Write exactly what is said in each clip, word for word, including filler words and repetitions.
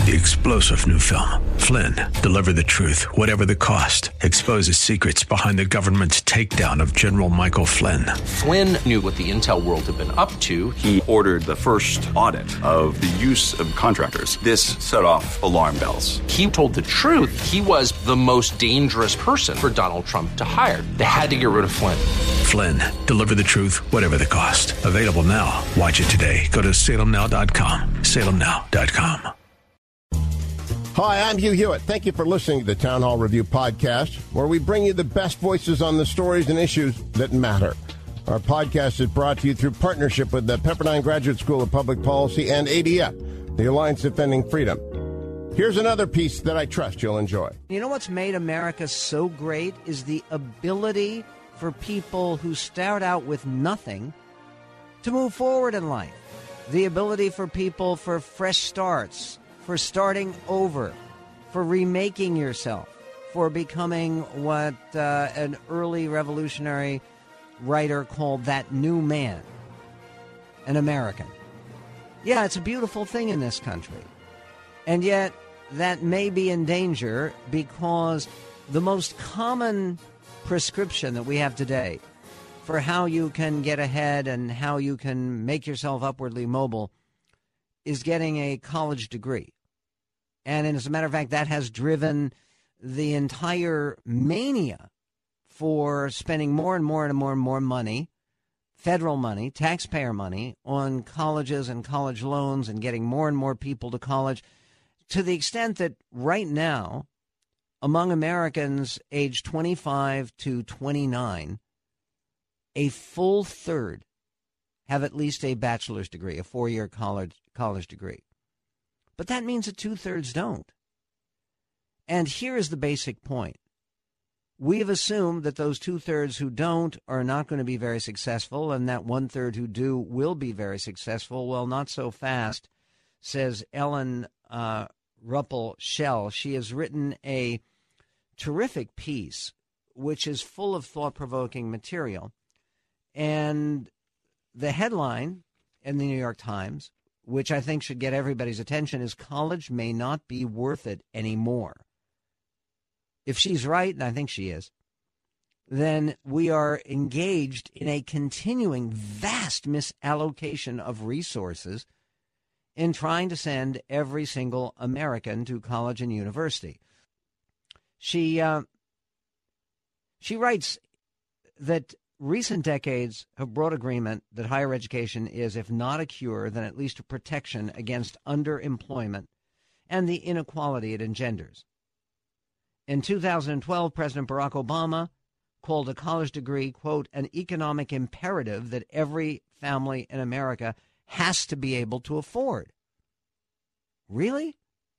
The explosive new film, Flynn, deliver the truth, whatever the cost, exposes secrets behind the government's takedown of General Michael Flynn. Flynn knew what the intel world had been up to. He ordered the first audit of the use of contractors. This set off alarm bells. He told the truth. He was the most dangerous person for Donald Trump to hire. They had to get rid of Flynn. Flynn, deliver the truth, whatever the cost. Available now. Watch it today. Go to salem now dot com. salem now dot com. Hi, I'm Hugh Hewitt. Thank you for listening to the Town Hall Review podcast, where we bring you the best voices on the stories and issues that matter. Our podcast is brought to you through partnership with the Pepperdine Graduate School of Public Policy and A D F, the Alliance Defending Freedom. Here's another piece that I trust you'll enjoy. You know what's made America so great is the ability for people who start out with nothing to move forward in life. The ability for people for fresh starts, for starting over, for remaking yourself, for becoming what uh, an early revolutionary writer called that new man, an American. Yeah, it's a beautiful thing in this country. And yet, that may be in danger because the most common prescription that we have today for how you can get ahead and how you can make yourself upwardly mobile is getting a college degree. And as a matter of fact, that has driven the entire mania for spending more and more and more and more money, federal money, taxpayer money, on colleges and college loans and getting more and more people to college, to the extent that right now, among Americans aged twenty-five to twenty-nine, a full third have at least a bachelor's degree, a four-year college college degree. But that means that two-thirds don't. And here is the basic point. We have assumed that those two-thirds who don't are not going to be very successful, and that one-third who do will be very successful. Well, not so fast, says Ellen uh, Ruppel-Shell. She has written a terrific piece, which is full of thought-provoking material. And the headline in the New York Times, which I think should get everybody's attention, is "College May Not Be Worth It Anymore." If she's right, and I think she is, then we are engaged in a continuing vast misallocation of resources in trying to send every single American to college and university. She, uh, she writes that recent decades have brought agreement that higher education is, if not a cure, then at least a protection against underemployment and the inequality it engenders. In two thousand twelve, President Barack Obama called a college degree, quote, an economic imperative that every family in America has to be able to afford. Really?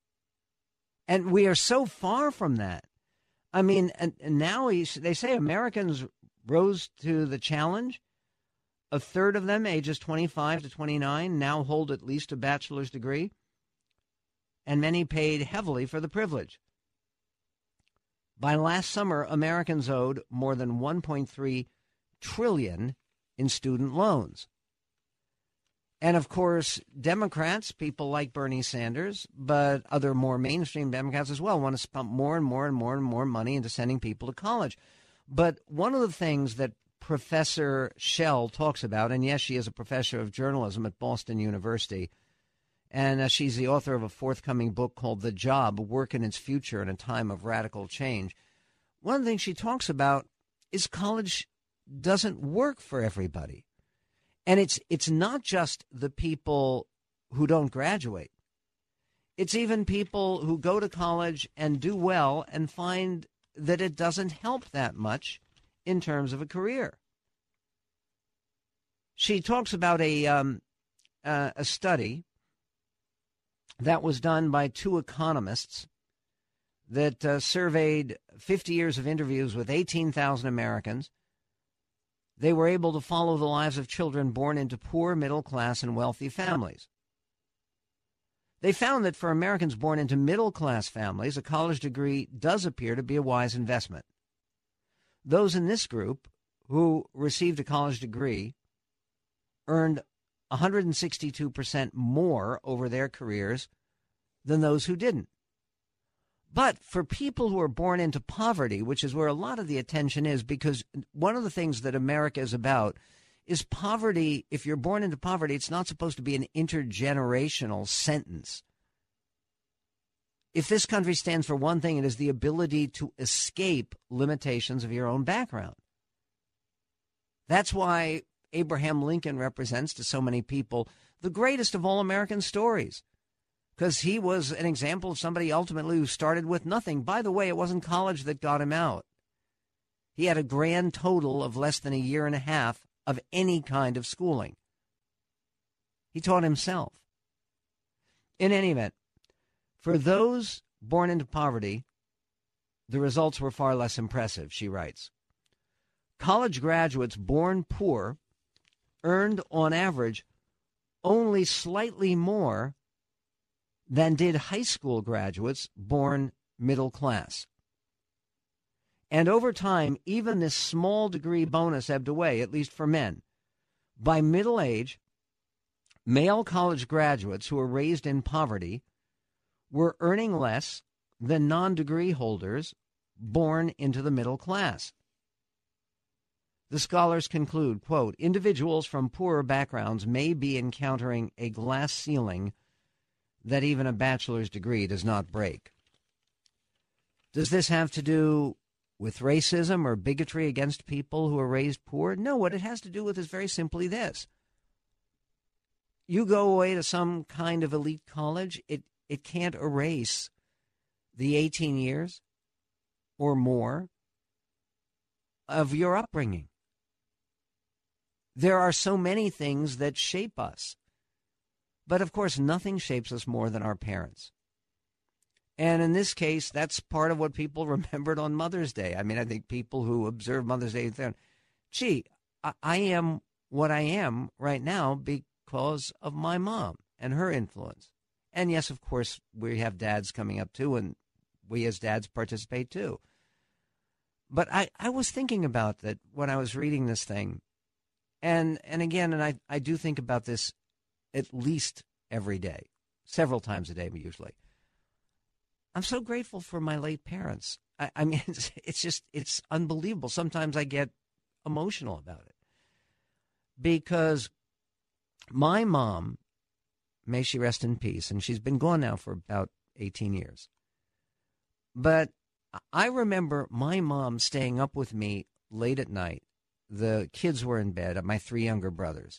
And we are so far from that. I mean, and, and now he's, they say Americans rose to the challenge. A third of them, ages twenty-five to twenty-nine, now hold at least a bachelor's degree, and many paid heavily for the privilege. By last summer, Americans owed more than one point three trillion dollars in student loans. And, of course, Democrats, people like Bernie Sanders, but other more mainstream Democrats as well, want to pump more and more and more and more money into sending people to college. But one of the things that Professor Shell talks about, and yes, she is a professor of journalism at Boston University, and uh, she's the author of a forthcoming book called The Job, Work and Its Future in a Time of Radical Change. One of the things she talks about is college doesn't work for everybody. And it's it's not just the people who don't graduate. It's even people who go to college and do well and find that it doesn't help that much in terms of a career. She talks about a um, uh, a study that was done by two economists that uh, surveyed fifty years of interviews with eighteen thousand Americans. They were able to follow the lives of children born into poor, middle class, and wealthy families. They found that for Americans born into middle class families, a college degree does appear to be a wise investment. Those in this group who received a college degree earned one hundred sixty-two percent more over their careers than those who didn't. But for people who are born into poverty, which is where a lot of the attention is, because one of the things that America is about is poverty. If you're born into poverty, it's not supposed to be an intergenerational sentence. If this country stands for one thing, it is the ability to escape limitations of your own background. That's why Abraham Lincoln represents to so many people the greatest of all American stories, because he was an example of somebody ultimately who started with nothing. By the way, it wasn't college that got him out. He had a grand total of less than a year and a half of any kind of schooling. He taught himself. In any event, for those born into poverty, the results were far less impressive, she writes. College graduates born poor earned, on average, only slightly more than did high school graduates born middle class. And over time, even this small degree bonus ebbed away, at least for men. By middle age, male college graduates who were raised in poverty were earning less than non-degree holders born into the middle class. The scholars conclude, quote, individuals from poorer backgrounds may be encountering a glass ceiling that even a bachelor's degree does not break. Does this have to do with racism or bigotry against people who are raised poor? No, what it has to do with is very simply this. You go away to some kind of elite college, it, it can't erase the eighteen years or more of your upbringing. There are so many things that shape us. But, of course, nothing shapes us more than our parents. And in this case, that's part of what people remembered on Mother's Day. I mean, I think people who observe Mother's Day, they're, gee, I, I am what I am right now because of my mom and her influence. And, yes, of course, we have dads coming up, too, and we as dads participate, too. But I, I was thinking about that when I was reading this thing. And, and again, and I, I do think about this at least every day, several times a day, usually. I'm so grateful for my late parents. I, I mean, it's, it's just, it's unbelievable. Sometimes I get emotional about it because my mom, may she rest in peace, and she's been gone now for about eighteen years. But I remember my mom staying up with me late at night. The kids were in bed, my three younger brothers.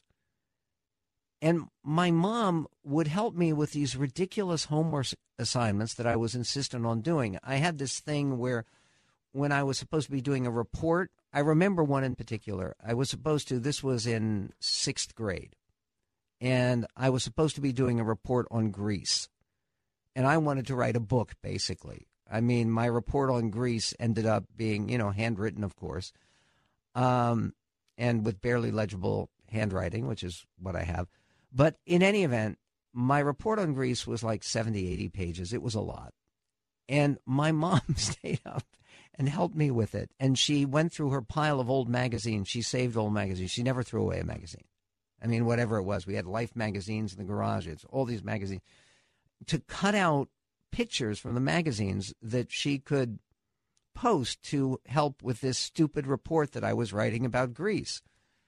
And my mom would help me with these ridiculous homework assignments that I was insistent on doing. I had this thing where when I was supposed to be doing a report, I remember one in particular. I was supposed to, this was in sixth grade, and I was supposed to be doing a report on Greece. And I wanted to write a book, basically. I mean, my report on Greece ended up being, you know, handwritten, of course, um, and with barely legible handwriting, which is what I have. But in any event, my report on Greece was like seventy, eighty pages. It was a lot. And my mom stayed up and helped me with it. And she went through her pile of old magazines. She saved old magazines. She never threw away a magazine. I mean, whatever it was. We had Life magazines in the garage. It's all these magazines. To cut out pictures from the magazines that she could post to help with this stupid report that I was writing about Greece.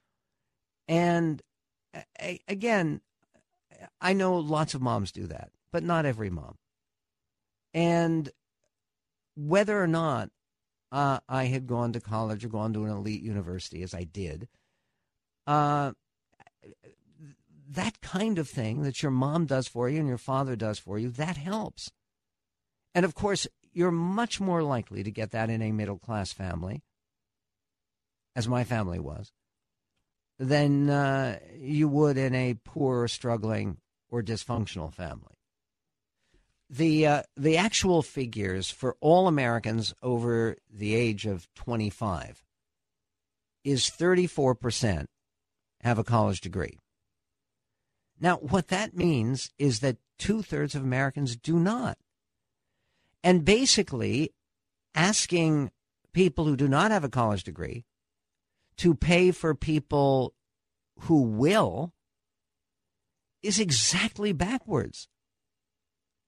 And again, I know lots of moms do that, but not every mom. And whether or not uh, I had gone to college or gone to an elite university, as I did, uh, that kind of thing that your mom does for you and your father does for you, that helps. And, of course, you're much more likely to get that in a middle-class family, as my family was, than uh, you would in a poor, struggling, or dysfunctional family. The uh, the actual figures for all Americans over the age of twenty-five is thirty-four percent have a college degree. Now, what that means is that two-thirds of Americans do not. And basically, asking people who do not have a college degree to pay for people who will is exactly backwards.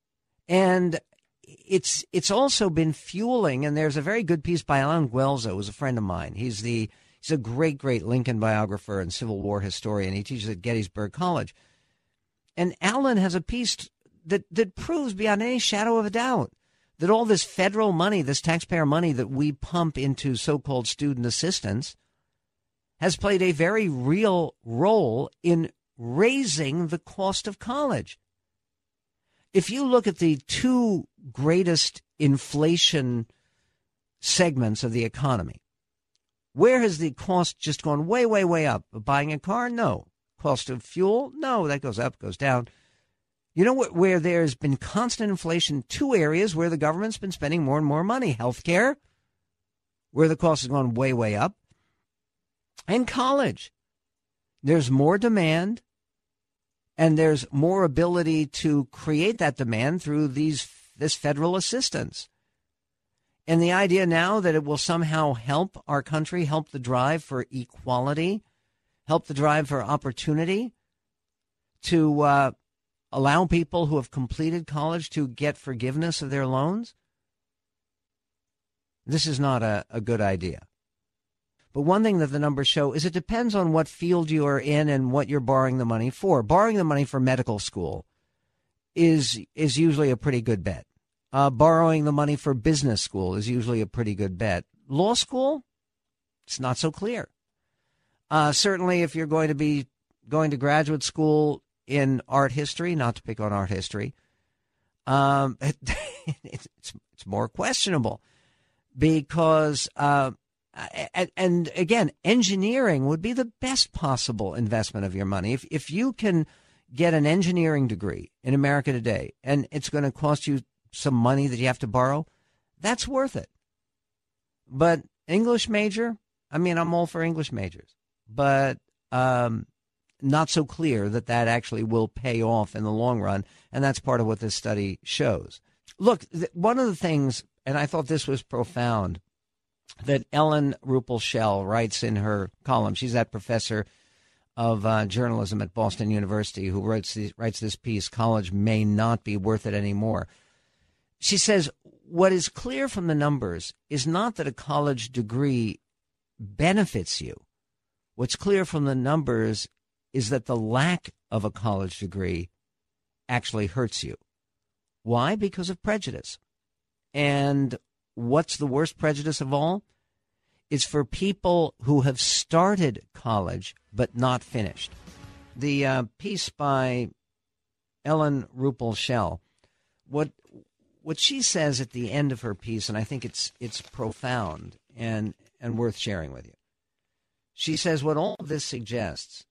And it's it's also been fueling, and there's a very good piece by Alan Guelzo, who's a friend of mine. He's the he's a great, great Lincoln biographer and Civil War historian. He teaches at Gettysburg College. And Alan has a piece that, that proves beyond any shadow of a doubt that all this federal money, this taxpayer money that we pump into so-called student assistance has played a very real role in raising the cost of college. If you look at the two greatest inflation segments of the economy, where has the cost just gone way, way, way up? Buying a car? No. Cost of fuel? No, that goes up, goes down. You know what, where there's been constant inflation, two areas where the government's been spending more and more money. Healthcare, where the cost has gone way, way up. And college. There's more demand, and there's more ability to create that demand through these this federal assistance. And the idea now that it will somehow help our country, help the drive for equality, help the drive for opportunity to uh, allow people who have completed college to get forgiveness of their loans, this is not a, a good idea. But one thing that the numbers show is it depends on what field you are in and what you're borrowing the money for. Borrowing the money for medical school is is usually a pretty good bet. Uh, borrowing the money for business school is usually a pretty good bet. Law school, it's not so clear. Uh, certainly if you're going to be going to graduate school in art history, not to pick on art history, um, it, it's, it's more questionable because... Uh, And, and again, engineering would be the best possible investment of your money. If if you can get an engineering degree in America today and it's going to cost you some money that you have to borrow, that's worth it. But English major, I mean, I'm all for English majors, but um, not so clear that that actually will pay off in the long run. And that's part of what this study shows. Look, th- one of the things, and I thought this was profound, that Ellen Ruppel-Shell writes in her column. She's that professor of uh, journalism at Boston University who writes, the, writes this piece, College May Not Be Worth It Anymore. She says, what is clear from the numbers is not that a college degree benefits you. What's clear from the numbers is that the lack of a college degree actually hurts you. Why? Because of prejudice. And what's the worst prejudice of all? It's for people who have started college but not finished. The uh, piece by Ellen Ruppel-Shell, what what she says at the end of her piece, and I think it's it's profound and, and worth sharing with you. She says what all of this suggests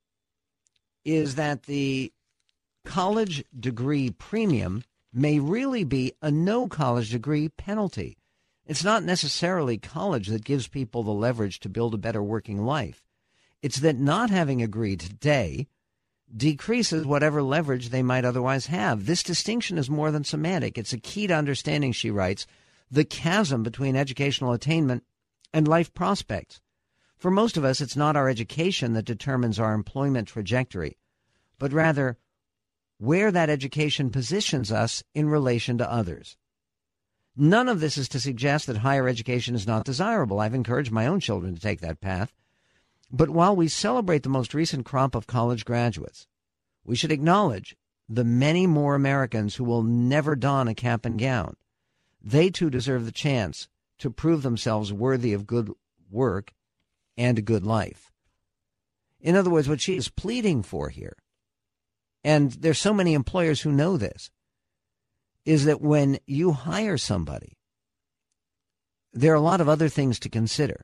is that the college degree premium may really be a no college degree penalty. It's not necessarily college that gives people the leverage to build a better working life. It's that not having agreed today decreases whatever leverage they might otherwise have. This distinction is more than semantic. It's a key to understanding, she writes, the chasm between educational attainment and life prospects. For most of us, it's not our education that determines our employment trajectory, but rather where that education positions us in relation to others. None of this is to suggest that higher education is not desirable. I've encouraged my own children to take that path. But while we celebrate the most recent crop of college graduates, we should acknowledge the many more Americans who will never don a cap and gown. They, too, deserve the chance to prove themselves worthy of good work and a good life. In other words, what she is pleading for here, and there's so many employers who know this, is that when you hire somebody, there are a lot of other things to consider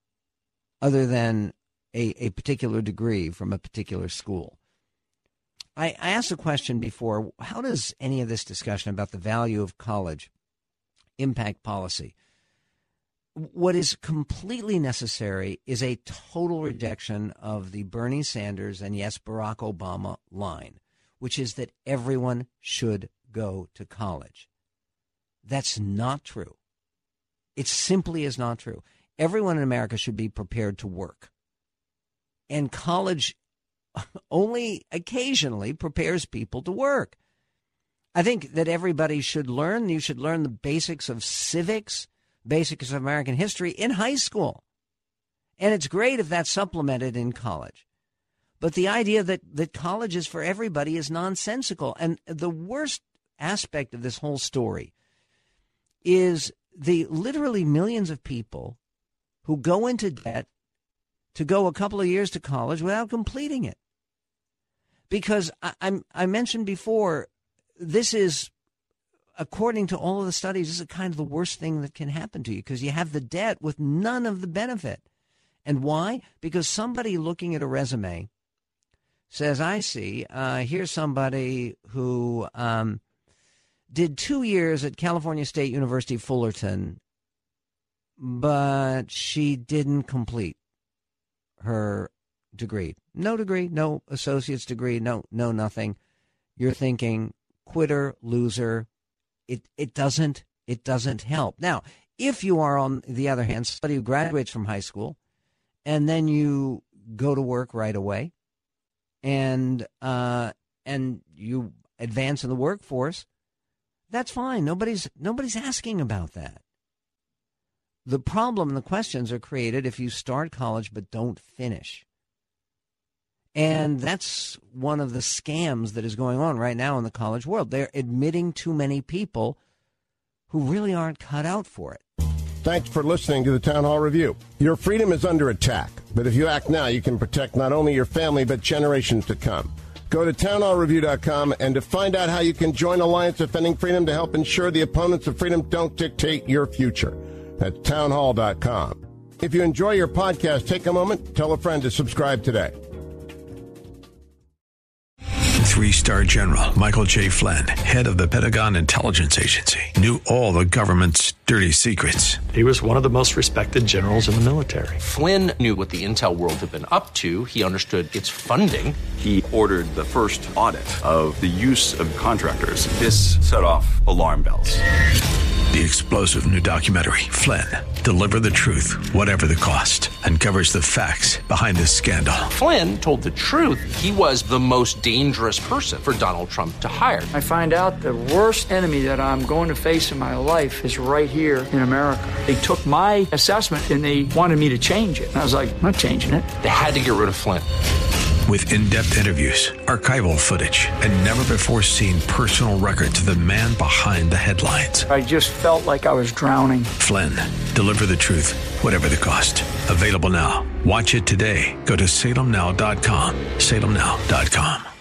other than a, a particular degree from a particular school. I, I asked a question before, how does any of this discussion about the value of college impact policy? What is completely necessary is a total rejection of the Bernie Sanders and, yes, Barack Obama line, which is that everyone should go to college. That's not true. It simply is not true. Everyone in America should be prepared to work. And college only occasionally prepares people to work. I think that everybody should learn. You should learn the basics of civics, basics of American history in high school. And it's great if that's supplemented in college. But the idea that, that college is for everybody is nonsensical. And the worst aspect of this whole story is the literally millions of people who go into debt to go a couple of years to college without completing it. Because I, I'm, I mentioned before, this is, according to all of the studies, this is kind of the worst thing that can happen to you because you have the debt with none of the benefit. And why? Because somebody looking at a resume says, I see, uh, here's somebody who um, did two years at California State University, Fullerton, but she didn't complete her degree. No degree, no associate's degree, no, no nothing. You're thinking, quitter, loser. It it doesn't it doesn't help. Now, if you are, on the other hand, somebody who graduates from high school and then you go to work right away and uh, and you advance in the workforce, that's fine. Nobody's nobody's asking about that. The problem and the questions are created if you start college but don't finish. And that's one of the scams that is going on right now in the college world. They're admitting too many people who really aren't cut out for it. Thanks for listening to the Town Hall Review. Your freedom is under attack, but if you act now, you can protect not only your family, but generations to come. Go to town hall review dot com and to find out how you can join Alliance Defending Freedom to help ensure the opponents of freedom don't dictate your future. That's town hall dot com. If you enjoy your podcast, take a moment, tell a friend to subscribe today. Three-star General Michael J. Flynn, head of the Pentagon Intelligence Agency, knew all the government's dirty secrets. He was one of the most respected generals in the military. Flynn knew what the intel world had been up to. He understood its funding. He ordered the first audit of the use of contractors. This set off alarm bells. The explosive new documentary, Flynn, Deliver the Truth, Whatever the Cost, uncovers the facts behind this scandal. Flynn told the truth. He was the most dangerous person for Donald Trump to hire. I find out the worst enemy that I'm going to face in my life is right here in America. They took my assessment and they wanted me to change it. And I was like, I'm not changing it. They had to get rid of Flynn. With in-depth interviews, archival footage, and never-before-seen personal records of the man behind the headlines. I just felt like I was drowning. Flynn, Deliver the Truth, Whatever the Cost. Available now. Watch it today. Go to salem now dot com. salem now dot com.